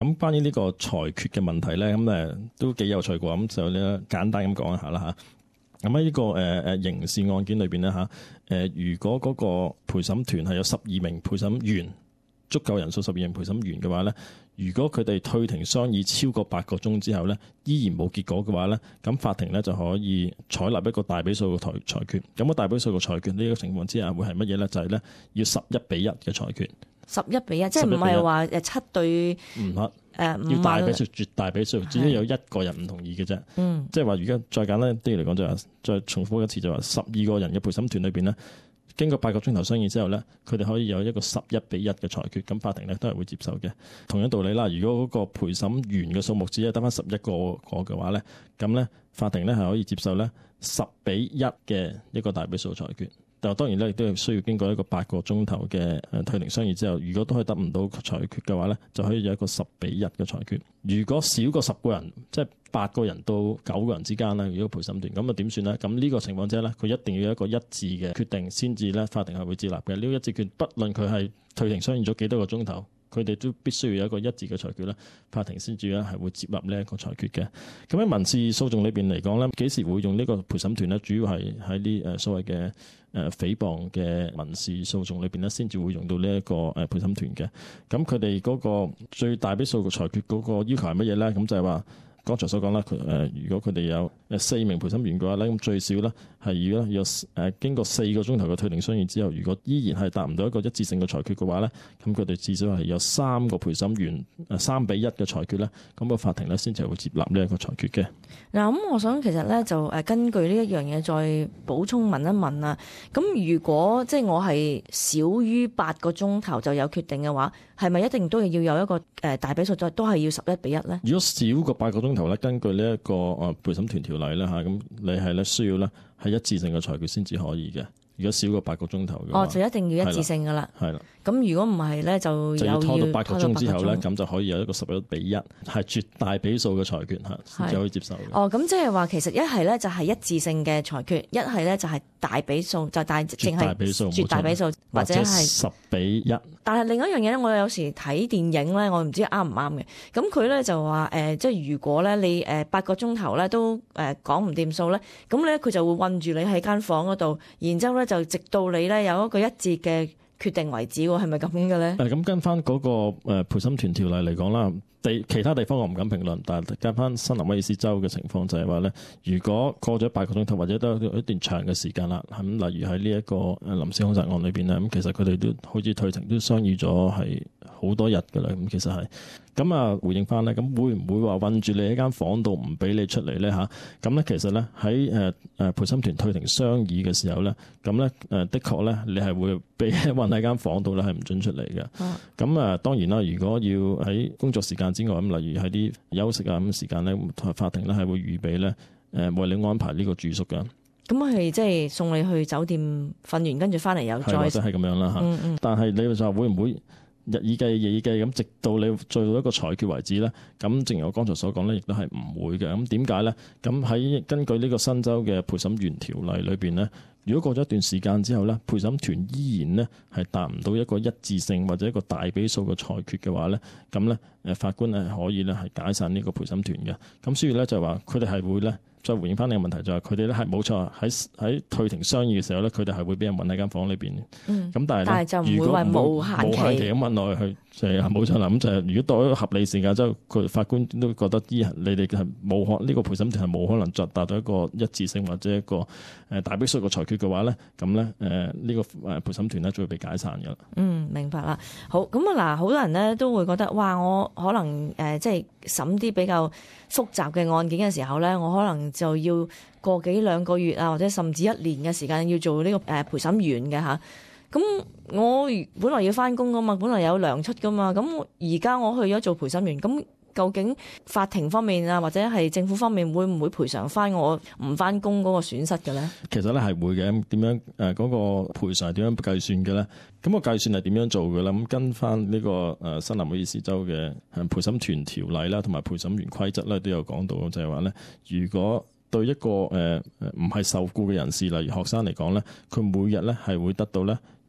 咁關於呢個裁決嘅問題咧，咁都幾有趣過，咁就呢簡單咁講一下啦嚇。咁喺呢個刑事案件裏邊咧嚇，如果嗰個陪審團係有12名陪審員，足夠人數12名陪審員嘅話咧，如果佢哋退庭商議超過8個鐘之後咧，依然冇結果嘅話咧，咁法庭咧就可以採納一個大比數嘅裁決。咁個大比數嘅裁決呢個情況之下會係乜嘢咧？就係咧要11-1嘅裁決。 11-1，即係唔係話7對唔得，要大比數、絕大比數，只要有一個人唔同意嘅啫。即係話，如果再簡單啲嚟講，就係再重複一次，就話12個人嘅陪審團裏邊咧，經過8個鐘頭商議之後咧，佢哋可以有一個11-1嘅裁決，咁法庭咧都係會接受嘅。同樣道理啦，如果嗰個陪審員嘅數目只係得翻11個嘅話咧，咁咧法庭咧係可以接受咧10-1嘅一個大比數裁決。但係當然咧，亦都係需要經過一個8個鐘頭嘅退庭商議之後，如果都係得唔到裁決嘅話咧，就可以有一個10-1嘅裁決。如果少過10個人，即係8個人到9個人之間咧，如果陪審團咁啊點算咧？咁呢個情況之下咧，佢一定要有一個一致嘅決定先至咧，法庭係會接納嘅。呢個一致決，不論佢係退庭商議咗幾多個鐘頭，佢哋都必須要有一個一致嘅裁決咧，法庭先至咧係會接納呢一個裁決嘅。咁喺民事訴訟裏邊嚟講咧，幾時會用呢個陪審團咧？主要係喺啲所謂嘅誹謗嘅民事訴訟裏邊咧，先至會用到呢一個陪審團嘅。咁佢哋嗰個最大比數嘅裁決嗰個要求係乜嘢咧？咁就係話剛才所講啦，如果佢哋有4名陪審員嘅話咧，咁最少咧係如果有經過4個鐘頭嘅退庭商議之後，如果依然係達唔到一個一致性嘅裁決嘅話咧，咁佢哋至少係有3個陪審員3-1嘅裁決咧，咁個法庭咧先至會接納呢一個裁決嘅。 嗱，咁我想其實咧就根據呢一樣嘢再補充問一問啊。咁如果即係我係少於8個鐘頭就有決定嘅話，係咪一定都係要有一個大比數，都係要11-1咧？如果少過8個鐘頭咧，根據呢一個陪審團條例咧嚇，咁你係咧需要咧係一致性嘅裁決先至可以嘅。如果少過8個鐘頭嘅話， 就一定要一致性噶啦。 係啦。 咁如果唔係咧，就要拖到8個鐘之後咧，咁就可以有一個11-1，係絕大比數嘅裁決嚇，先至可以接受嘅。 咁即係話其實一係咧就係一致性嘅裁決，一係咧就係大比數，就淨係絕大比數，或者係 10-1。 但係另一樣嘢咧，我有時睇電影咧，我唔知啱唔啱嘅。咁佢咧就話即係如果咧你8個鐘頭咧都講唔掂數咧，咁咧佢就會韞住你喺間房嗰度，然之後咧就直到你咧有一個一致嘅決定為止喎，係咪咁嘅咧？ 咁跟翻嗰個陪審團條例嚟講啦，其他地方我唔敢評論，但係跟翻新南威爾斯州嘅情況就係話咧，如果過咗8個鐘頭或者都有一段長嘅時間啦，咁例如喺呢一個臨時兇殺案裏邊咧，咁其實佢哋都好似退庭都商議咗係好多日㗎啦，咁其實係。咁啊，回應翻咧，咁會唔會話韞住你喺間房度唔俾你出嚟咧嚇？咁咧其實咧喺陪審團退庭商議嘅時候咧，咁咧的確咧你係會被韞喺間房度咧係唔准出嚟嘅。咁當然啦，如果要喺工作時間之外，咁例如喺啲休息啊咁時間咧，法庭咧係會預備咧為你安排呢個住宿㗎。 咁係即係送你去酒店瞓完，跟住翻嚟又再或者係咁樣啦嚇。但係你就會唔會日以繼夜以繼咁，直到你做到一個裁決為止咧？咁正如我剛才所講咧，亦都係唔會嘅。咁點解咧？咁喺根據呢個新州嘅陪審員條例裏邊咧，如果過咗一段時間之後咧，陪審團依然咧係達唔到一個一致性或者一個大比數嘅裁決嘅話咧，咁咧法官係可以咧係解散呢個陪審團嘅。咁所以咧就係話佢哋係會咧。再回應翻你嘅問題就係佢哋咧係冇錯喺退庭商議嘅時候咧，佢哋係會俾人韞喺間房裏邊。咁但係就唔會話無限期咁韞落去，就係冇錯啦。咁就係如果到一個合理時間之後，佢法官都覺得你哋係冇可呢個陪審團係冇可能達到一個一致性或者一個大比數嘅裁決嘅話咧，咁咧呢個陪審團咧就會被解散嘅啦。 明白啦。好，咁啊嗱，好多人咧都會覺得哇，我可能即係審啲比較複雜嘅案件嘅時候咧，我可能就要過幾兩個月啊，或者甚至1年嘅時間要做呢個陪審員嘅嚇。咁我本來要翻工噶嘛，本來有糧出噶嘛，咁而家我去咗做陪審員，咁究竟法庭方面啊，或者係政府方面會唔會賠償翻我唔翻工嗰個損失嘅咧？其實咧係會嘅。點樣嗰個賠償係點樣計算嘅咧？咁個計算係點樣做嘅咧？咁跟翻呢個新南威爾斯州嘅陪審團條例啦，同埋陪審員規則咧都有講到，就係話咧，如果對一個唔係受僱嘅人士，例如學生嚟講咧，佢每日咧係會得到咧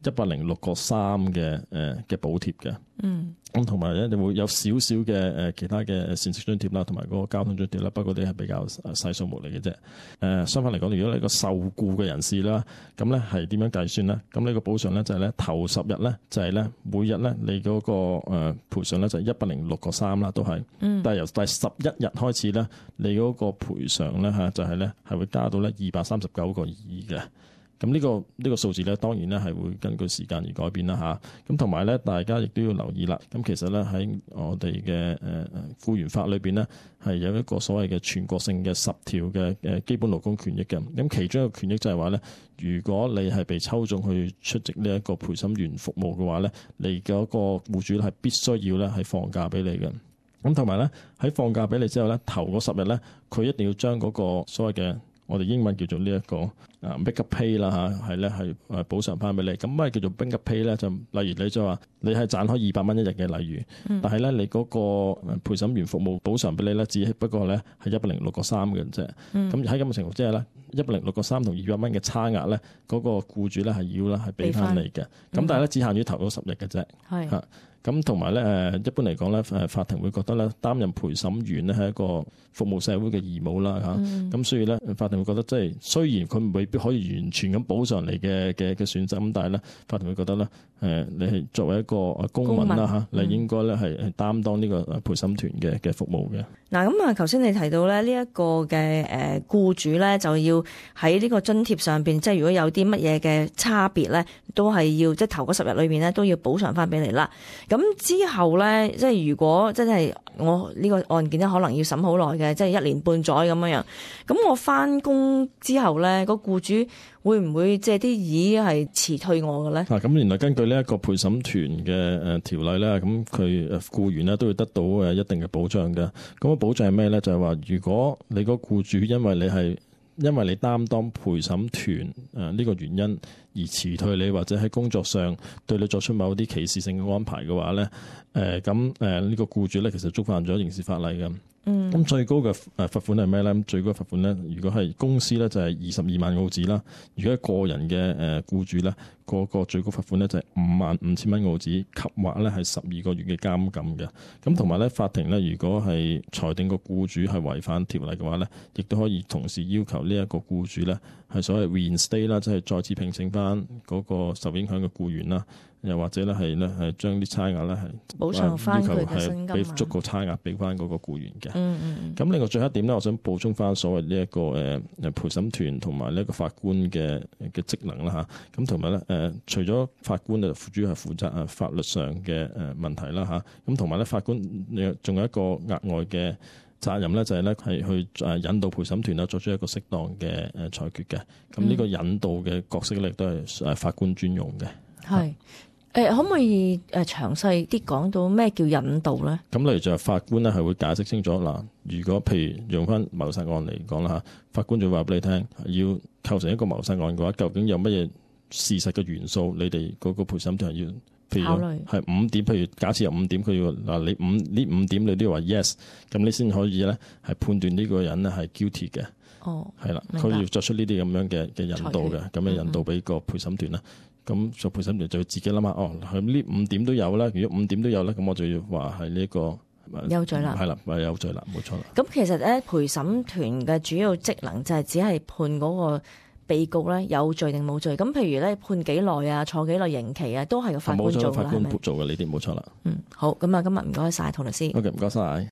106.3嘅補貼嘅。咁同埋咧，你會有少少嘅其他嘅膳食津貼啦，同埋嗰個交通津貼啦，不過啲係比較細數目嚟嘅啫。相反嚟講，如果你個受僱嘅人士啦，咁咧係點樣計算咧？咁呢個補償咧就係咧頭10日咧就係咧每日咧你嗰個賠償咧就係106.3啦，都係。但係由第11日開始咧，你嗰個賠償咧嚇就係咧係會加到咧239.2嘅。咁呢個數字咧，當然咧係會根據時間而改變啦嚇。咁同埋咧，大家亦都要留意啦。咁其實咧喺我哋嘅僱員法裏邊咧，係有一個所謂嘅全國性嘅10條嘅基本勞工權益嘅。咁其中一個權益就係話咧，如果你係被抽中去出席呢一個陪審員服務嘅話咧，你嗰個僱主係必須要咧係放假俾你嘅。咁同埋咧喺放假俾你之後咧，頭嗰10日咧，佢一定要將嗰個所謂嘅我哋英文叫做呢一個make up pay 啦嚇，係咧係補償翻俾你。咁乜叫做 make up pay 咧？就例如你就話你係賺開200蚊一日嘅，例如，但係咧你嗰個陪審員服務補償俾你咧，只不過咧係106.3嘅啫。咁喺咁嘅情況之下咧，106.3同200蚊嘅差額咧，嗰個僱主咧係要啦係俾翻你嘅。咁但係咧只限於頭嗰10日嘅啫。係嚇。咁同埋咧一般嚟講咧法庭會覺得咧擔任陪審員咧係一個服務社會嘅義務啦嚇。咁所以咧法庭會覺得即係雖然佢未必可以完全咁補償你嘅損失，咁但係咧法庭會覺得咧你係作為一個公民啦嚇，你應該咧係擔當呢個陪審團嘅服務嘅。 嗱咁啊，頭先你提到咧呢一個嘅僱主咧就要喺呢個津貼上邊，即係如果有啲乜嘢嘅差別咧，都係要即係頭嗰10日裏邊咧都要補償翻俾你啦。咁之後咧，即係如果真係我呢個案件咧，可能要審好耐嘅，即係1年半載咁樣樣。咁我翻工之後咧，個僱主會唔會借啲意係辭退我嘅咧？ 咁原來根據呢一個陪審團嘅條例咧，咁佢僱員咧都會得到一定嘅保障嘅。咁個保障係咩咧？就係話，如果你個僱主因為你擔當陪審團呢個原因而辭退你，或者喺工作上對你作出某啲歧視性嘅安排嘅話咧，咁呢個僱主咧其實觸犯咗刑事法例嘅。咁最高嘅罰款係咩咧？最高嘅罰款咧，如果係公司咧就係22萬澳紙啦；如果係個人嘅僱主咧，個最高罰款咧就係55,000蚊澳紙，及或咧係12個月嘅監禁嘅。咁同埋咧，法庭咧如果係裁定個僱主係違反條例嘅話咧，亦都可以同時要求呢一個僱主咧係所謂 reinstate 啦，即係再次聘請翻嗰個受影響嘅僱員啦。又或者咧係將啲差額咧係補償翻佢嘅薪金， 俾足個差額俾翻嗰個僱員嘅。咁另外最後一點咧，我想補充翻所謂呢一個陪審團同埋呢一個法官嘅職能啦嚇。咁同埋咧除咗法官就主要係負責法律上嘅問題啦嚇。咁同埋咧法官仲有一個額外嘅責任咧，就係咧係去引導陪審團啦，作出一個適當嘅裁決嘅。咁呢個引導嘅角色咧，都係法官專用嘅。係。 可唔可以詳細啲講到咩叫引導咧？ 咁例如就係法官咧係會解釋清楚嗱，如果譬如用翻謀殺案嚟講啦嚇，法官就會話俾你聽，要構成一個謀殺案嘅話，究竟有乜嘢事實嘅元素，你哋嗰個陪審團係要譬如係5點，譬如假設有5點，佢要嗱你5點你都要話 yes， 咁你先可以咧係判斷呢個人咧係 guilty 嘅。係啦，佢要作出呢啲咁樣嘅引導嘅，咁樣引導俾個陪審團啦。咁做陪審團就要自己諗下，佢呢5點都有啦。如果5點都有咧，咁我就要話係呢個有罪啦。 係啦，係有罪啦，冇錯啦。 咁其實咧，陪審團嘅主要職能就係只係判嗰個被告咧有罪定冇罪。咁譬如咧判幾耐啊，坐幾耐刑期啊，都係個法官做㗎啦。係咪？ 法官做嘅呢啲冇錯啦。 好，咁啊，今日唔該晒涂律師。 OK，唔該晒。